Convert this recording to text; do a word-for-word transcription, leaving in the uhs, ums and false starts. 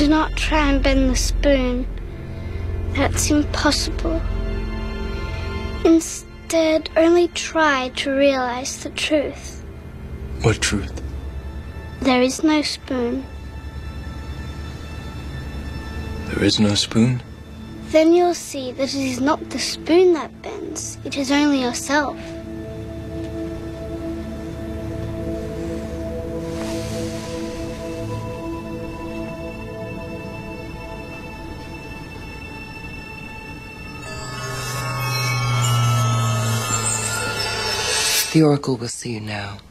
Do not try and bend the spoon. That's impossible. Instead, only try to realize the truth. What truth? There is no spoon. There is no spoon? Then you'll see that it is not the spoon that bends. It is only yourself. The Oracle will see you now.